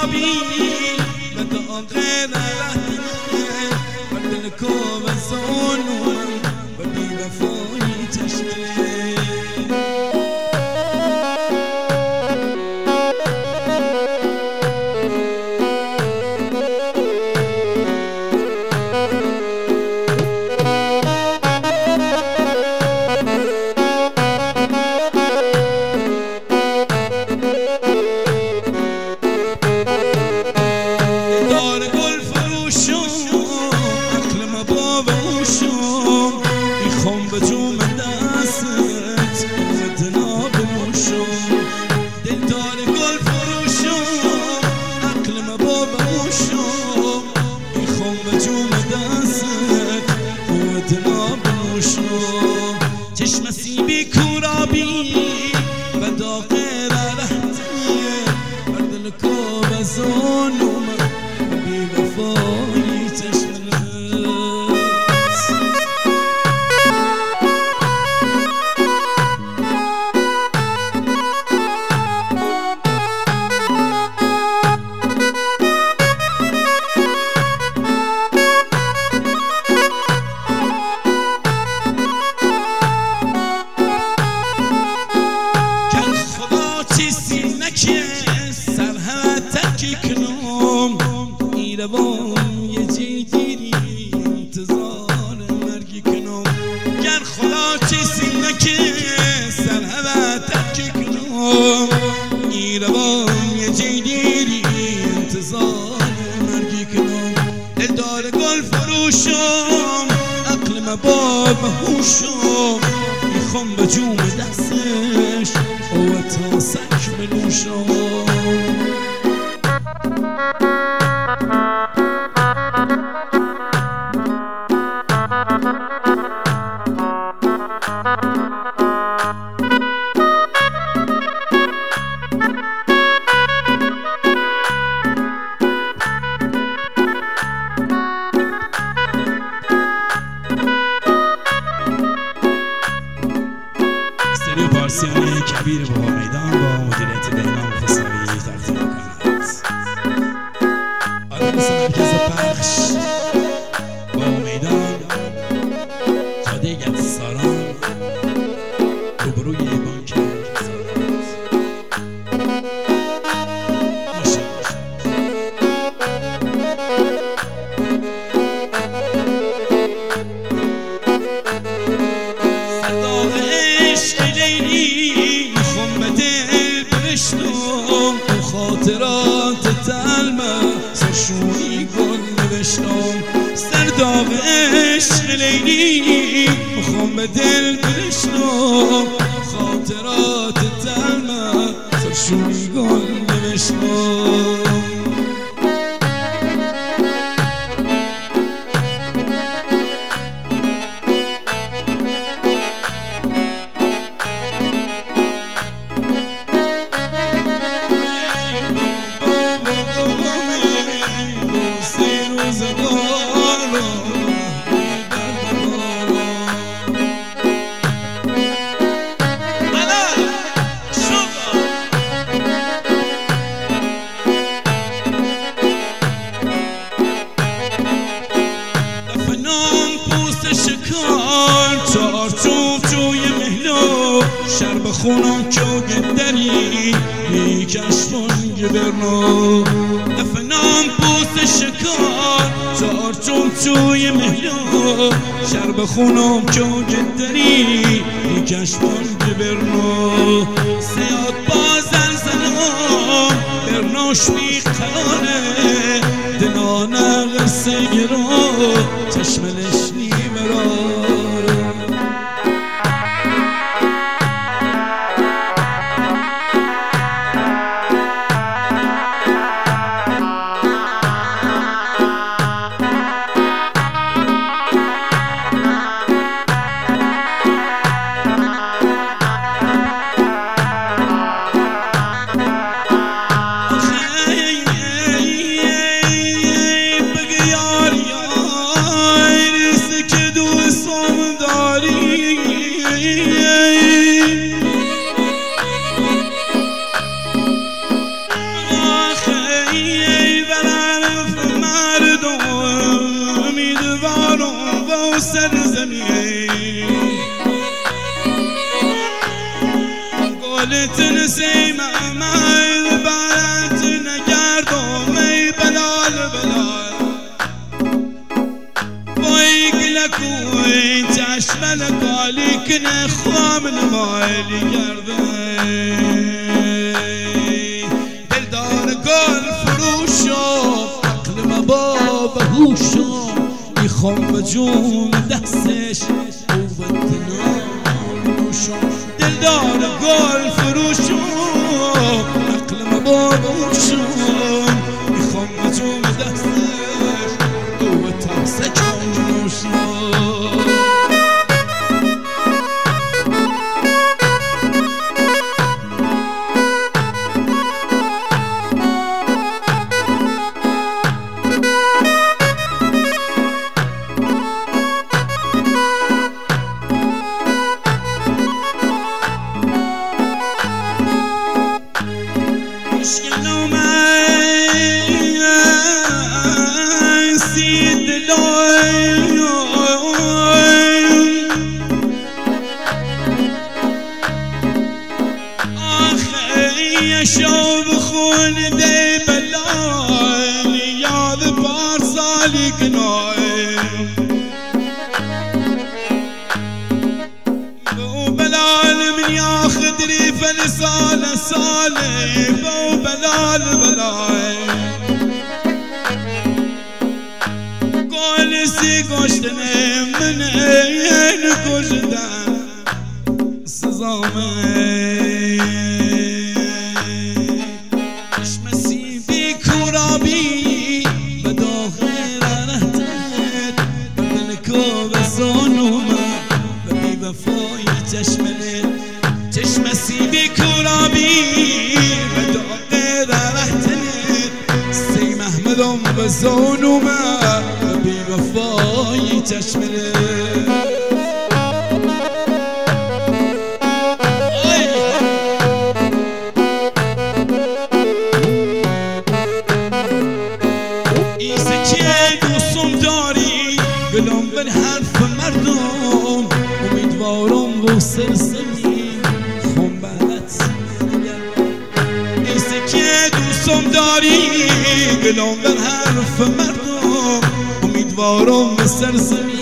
کورابی و داغ رهنه و دل کابزانو و بیوفایی چشمه چشم سیبی کورابی و داغ رهتیه بر دل کابزانو و بیوفایی چشمت روان یه جیگیری انتظار مرگی کنم گر خدا چیزی نکه سر هوا تکی کنم ای روان یه جیگیری انتظار مرگی کنم دلدار گل فروشم عقل مباب هوشم میخوام به جوم دستش و تا سک بنوشم پارسیان کبیر با میدان با مدیریت بهنام خسروی تقدیم می‌کند. آدرس مرکز پخش با میدان جاده گتساران روبروی بانک خاطرات تلمه سرشونی گل نوشتم سرداغ عشق لیلی میخوام به دل برشتم خاطرات تلمه سرشونی گل نوشتم شرب خونم که دری میکشفن گبرنا دفنام پوست شکار چارچوم توی مهلا شرب خونم که دری میکشفن گبرنا سیاد با زلزلام برناش میخلانه دنانه غرسه گرا چشملش نیمراره و سرزمین قولت نسیم امای بارت نگردم ای بلال بلال وای گلکوی چشم لقالی کنه خوام نمایلی گرده دلدار گل فروشم عقل مباب هوشم میخوام به جون دستش قوت ناموشم دلدار گل فروشم عقل مباب هوشم میخوام به جون دستش قوت سکانوشم شو بخون دی بلال یاد پارسالی کنای بو بلال من یاخد ریفن سال ساله بو بلال بلال قول سی گشتنه من این کشدن سزامه چشم سیبی کرابی و داغه رحتنه سی محمدم و زانومه و بی وفایی چشمنه ایسه که دوستم داری گلم بر حرف مردم امیدوارم و سرسمی خون بلت ایسه که دوستم داری گلم بر حرف مردم امیدوارم و سرسمی